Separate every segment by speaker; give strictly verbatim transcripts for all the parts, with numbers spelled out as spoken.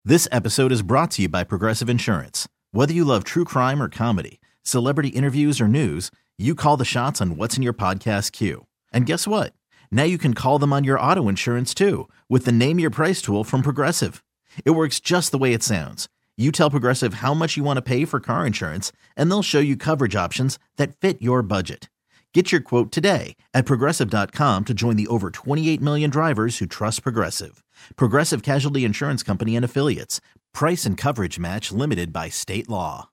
Speaker 1: This episode is brought to you by Progressive Insurance. Whether you love true crime or comedy, celebrity interviews or news, you call the shots on what's in your podcast queue. And guess what? Now you can call them on your auto insurance too with the Name Your Price tool from Progressive. It works just the way it sounds. You tell Progressive how much you want to pay for car insurance, and they'll show you coverage options that fit your budget. Get your quote today at Progressive dot com to join the over twenty-eight million drivers who trust Progressive. Progressive Casualty Insurance Company and Affiliates. Price and coverage match limited by state law.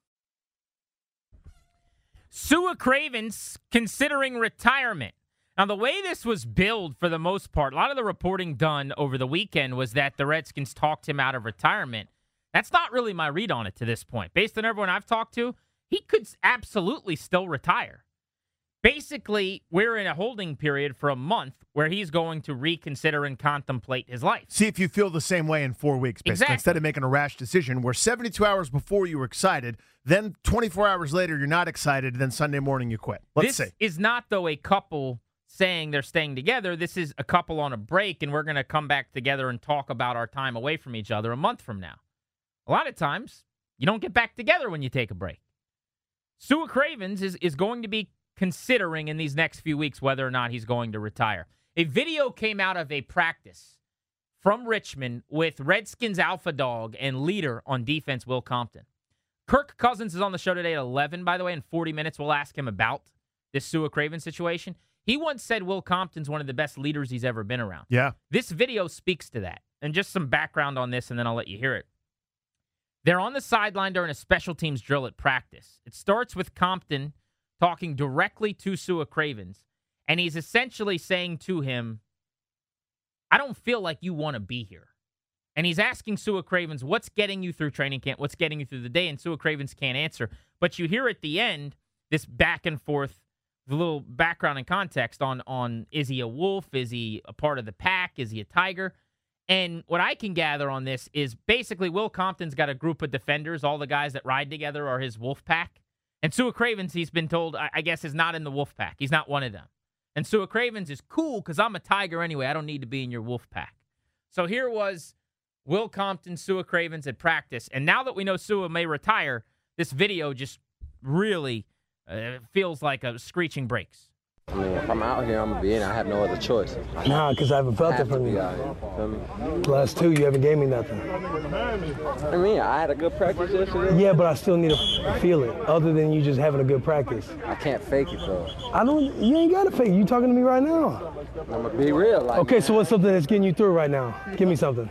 Speaker 2: Sua Cravens considering retirement. Now, the way this was billed for the most part, a lot of the reporting done over the weekend was that the Redskins talked him out of retirement. That's not really my read on it to this point. Based on everyone I've talked to, he could absolutely still retire. Basically, we're in a holding period for a month where he's going to reconsider and contemplate his life.
Speaker 3: See if you feel the same way in four weeks, basically,
Speaker 2: exactly.
Speaker 3: Instead of making a rash decision where seventy-two hours before you were excited, then twenty-four hours later you're not excited, then Sunday morning you quit. Let's
Speaker 2: this
Speaker 3: see.
Speaker 2: Is not, though, a couple saying they're staying together. This is a couple on a break, and we're going to come back together and talk about our time away from each other a month from now. A lot of times, you don't get back together when you take a break. Sua Cravens is, is going to be considering in these next few weeks whether or not he's going to retire. A video came out of a practice from Richmond with Redskins alpha dog and leader on defense, Will Compton. Kirk Cousins is on the show today at eleven, by the way. In forty minutes, we'll ask him about this Sua Cravens situation. He once said Will Compton's one of the best leaders he's ever been around.
Speaker 3: Yeah.
Speaker 2: This video speaks to that. And just some background on this, and then I'll let you hear it. They're on the sideline during a special teams drill at practice. It starts with Compton talking directly to Sua Cravens, and he's essentially saying to him, I don't feel like you want to be here. And he's asking Sua Cravens, what's getting you through training camp? What's getting you through the day? And Sua Cravens can't answer. But you hear at the end this back and forth, the little background and context on, on is he a wolf? Is he a part of the pack? Is he a tiger? And what I can gather on this is basically Will Compton's got a group of defenders. All the guys that ride together are his wolf pack. And Sua Cravens, he's been told, I guess, is not in the wolf pack. He's not one of them. And Sua Cravens is cool because I'm a tiger anyway. I don't need to be in your wolf pack. So here was Will Compton, Sua Cravens at practice. And now that we know Sua may retire, this video just really uh, feels like a screeching brakes.
Speaker 4: I mean, if I'm out here, I'm going to be in. I have no other choice.
Speaker 5: Nah, because I haven't felt
Speaker 4: I
Speaker 5: it from you.
Speaker 4: Here,
Speaker 5: Last two, you haven't gave me nothing.
Speaker 4: I mean, I had a good practice yesterday.
Speaker 5: Yeah, but I still need to feel it, other than you just having a good practice.
Speaker 4: I can't fake it, though.
Speaker 5: I don't, you ain't got to fake it. You talking to me right now.
Speaker 4: I'm going to be real. Like,
Speaker 5: okay, so what's something that's getting you through right now? Give me something.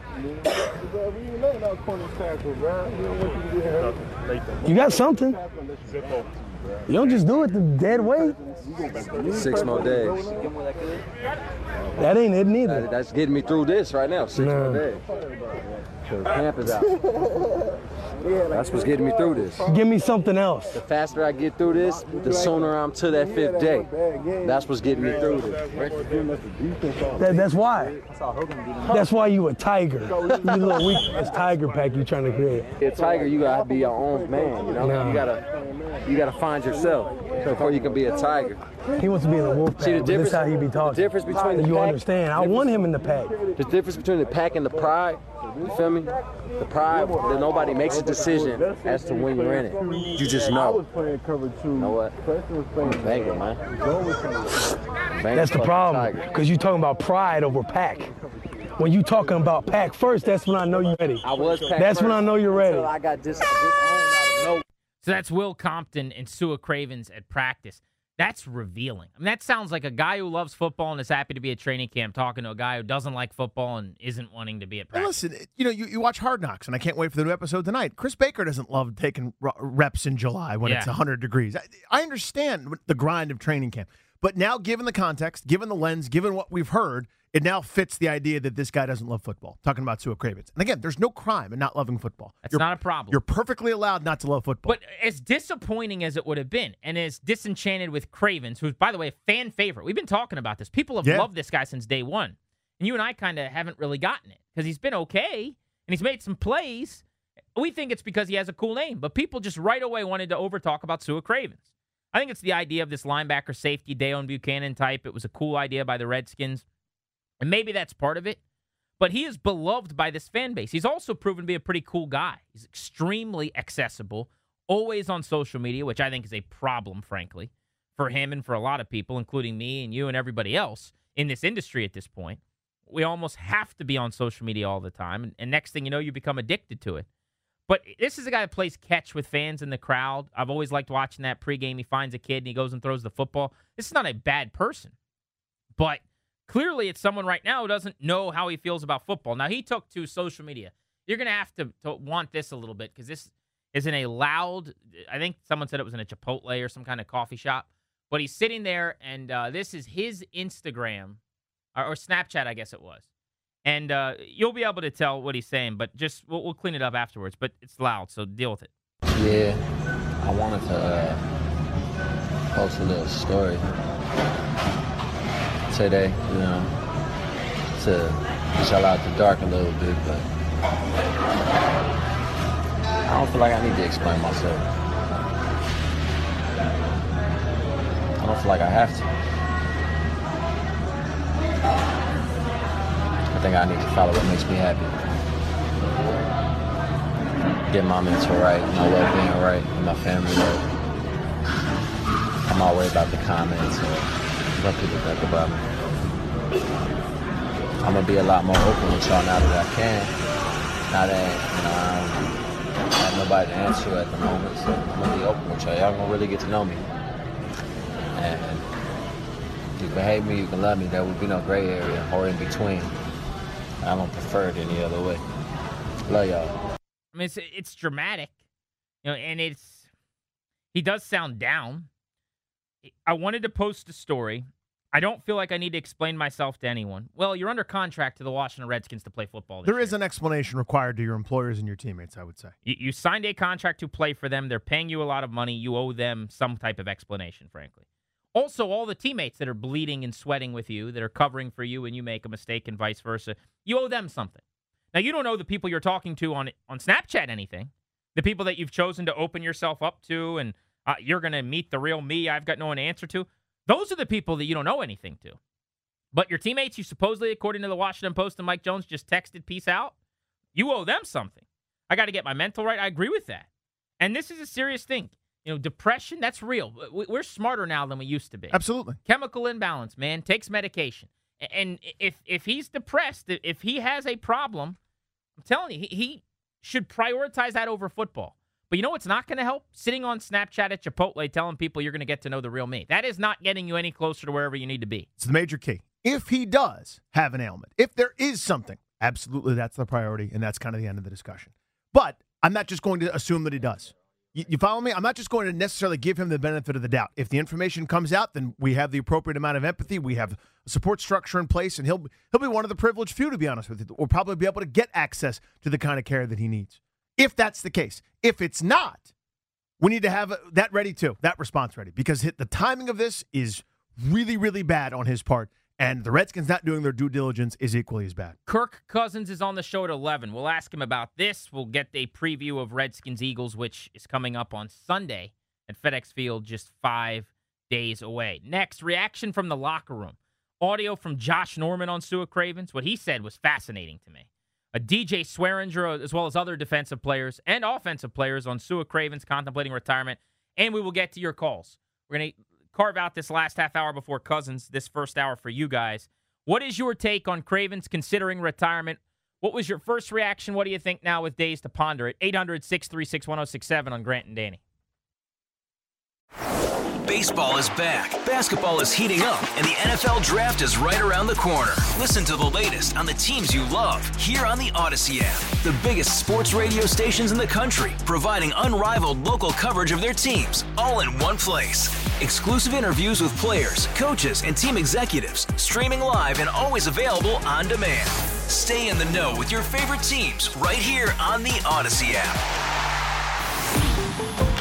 Speaker 5: You got something. You don't just do it the dead weight.
Speaker 4: Six more days.
Speaker 5: That ain't it neither.
Speaker 4: That, that's getting me through this right now. Six
Speaker 5: nah.
Speaker 4: more days. Camp is out. That's what's getting me through this.
Speaker 5: Give me something else.
Speaker 4: The faster I get through this, the sooner I'm to that fifth day. That's what's getting me through this.
Speaker 5: That, that's why. That's why you a tiger. You little weak tiger pack you trying to create.
Speaker 4: A tiger, you gotta be your own man. You know,
Speaker 5: nah.
Speaker 4: you gotta, you gotta find yourself before you can be a tiger.
Speaker 5: He wants to be in the wolf pack.
Speaker 4: See the difference?
Speaker 5: This how he be talking.
Speaker 4: The difference between the
Speaker 5: you
Speaker 4: pack,
Speaker 5: understand? I want him in the pack.
Speaker 4: The difference between the pack and the pride. You feel me? The pride that nobody makes a decision as to when you're in it. You just know. You know what? I'm a banger, man. Banger.
Speaker 5: That's the problem, because you talking about pride over pack. When you talking about pack first, that's when I know you're ready.
Speaker 4: I was pack
Speaker 5: That's
Speaker 4: first
Speaker 5: when I know you're ready.
Speaker 4: until I got dis- disowned out of nowhere.
Speaker 2: So that's Will Compton and Sua Cravens at practice. That's revealing. I mean, that sounds like a guy who loves football and is happy to be at training camp talking to a guy who doesn't like football and isn't wanting to be at practice.
Speaker 3: And listen, you know, you, you watch Hard Knocks, and I can't wait for the new episode tonight. Chris Baker doesn't love taking reps in July when
Speaker 2: yeah.
Speaker 3: it's one hundred degrees. I, I understand the grind of training camp. But now, given the context, given the lens, given what we've heard, it now fits the idea that this guy doesn't love football. Talking about Sua Cravens. And again, there's no crime in not loving football.
Speaker 2: That's
Speaker 3: you're,
Speaker 2: not a problem.
Speaker 3: You're perfectly allowed not to love football.
Speaker 2: But as disappointing as it would have been, and as disenchanted with Cravens, who's, by the way, a fan favorite. We've been talking about this. People have
Speaker 3: yeah.
Speaker 2: loved this guy since day one. And you and I kind of haven't really gotten it because he's been okay, and he's made some plays. We think it's because he has a cool name, but people just right away wanted to over-talk about Sua Cravens. I think it's the idea of this linebacker safety, Deone Buchanan type. It was a cool idea by the Redskins, and maybe that's part of it. But he is beloved by this fan base. He's also proven to be a pretty cool guy. He's extremely accessible, always on social media, which I think is a problem, frankly, for him and for a lot of people, including me and you and everybody else in this industry at this point. We almost have to be on social media all the time, and, and next thing you know, you become addicted to it. But this is a guy that plays catch with fans in the crowd. I've always liked watching that pregame. He finds a kid and he goes and throws the football. This is not a bad person. But clearly it's someone right now who doesn't know how he feels about football. Now, he took to social media. You're going to have to to want this a little bit because this is in a loud, I think someone said it was in a Chipotle or some kind of coffee shop. But he's sitting there, and uh, this is his Instagram, or, or Snapchat, I guess it was. And uh, you'll be able to tell what he's saying, but just we'll, we'll clean it up afterwards. But it's loud, so deal with it.
Speaker 4: Yeah, I wanted to uh, post a little story today, you know, to shell out the dark a little bit, but I don't feel like I need to explain myself. I don't feel like I have to. I think I need to follow what makes me happy. Get my mental right, my well-being right, and my family right. I'm all worried about the comments and what people think about me. I'm gonna be a lot more open with y'all now that I can. Now that, you know, I don't have nobody to answer at the moment, so I'm gonna be open with y'all. Y'all gonna really get to know me. And you can hate me, you can love me. There will be no gray area or in between. I don't prefer it any other way. Love y'all.
Speaker 2: I mean, it's, it's dramatic, you know, and it's, he does sound down. I wanted to post a story. I don't feel like I need to explain myself to anyone. Well, you're under contract to the Washington Redskins to play football this
Speaker 3: There
Speaker 2: year.
Speaker 3: is an explanation required to your employers and your teammates, I would say.
Speaker 2: You, you signed a contract to play for them. They're paying you a lot of money. You owe them some type of explanation, frankly. Also, all the teammates that are bleeding and sweating with you, that are covering for you when you make a mistake and vice versa, you owe them something. Now, you don't know the people you're talking to on on Snapchat anything, the people that you've chosen to open yourself up to, and uh, you're going to meet the real me I've got no one to answer to. Those are the people that you don't know anything to. But your teammates, you supposedly, according to the Washington Post and Mike Jones, just texted peace out, you owe them something. I got to get my mental right. I agree with that. And this is a serious thing. You know, depression, that's real. We're smarter now than we used to be.
Speaker 3: Absolutely.
Speaker 2: Chemical imbalance, man. Takes medication. And if if he's depressed, if he has a problem, I'm telling you, he, he should prioritize that over football. But you know what's not going to help? Sitting on Snapchat at Chipotle telling people you're going to get to know the real me. That is not getting you any closer to wherever you need to be.
Speaker 3: It's the major key. If he does have an ailment, if there is something, absolutely that's the priority, and that's kind of the end of the discussion. But I'm not just going to assume that he does. You, you follow me? I'm not just going to necessarily give him the benefit of the doubt. If the information comes out, then we have the appropriate amount of empathy. We have a support structure in place, and he'll he'll be one of the privileged few, to be honest with you. We'll probably be able to get access to the kind of care that he needs. If that's the case. If it's not, we need to have that ready too, that response ready, because the timing of this is really, really bad on his part, and the Redskins not doing their due diligence is equally as bad.
Speaker 2: Kirk Cousins is on the show at eleven. We'll ask him about this. We'll get a preview of Redskins-Eagles, which is coming up on Sunday at FedEx Field, just five days away. Next, reaction from the locker room. Audio from Josh Norman on Sua Cravens. What he said was fascinating to me. A D J Swearinger, as well as other defensive players and offensive players on Sua Cravens contemplating retirement. And we will get to your calls. We're going to carve out this last half hour before Cousins, this first hour for you guys. What is your take on Cravens considering retirement? What was your first reaction? What do you think now with days to ponder it? eight hundred, six three six, one oh six seven on Grant and Danny.
Speaker 6: Baseball is back, basketball is heating up, and the N F L Draft is right around the corner. Listen to the latest on the teams you love here on the Odyssey app. The biggest sports radio stations in the country, providing unrivaled local coverage of their teams, all in one place. Exclusive interviews with players, coaches, and team executives, streaming live and always available on demand. Stay in the know with your favorite teams right here on the Odyssey app.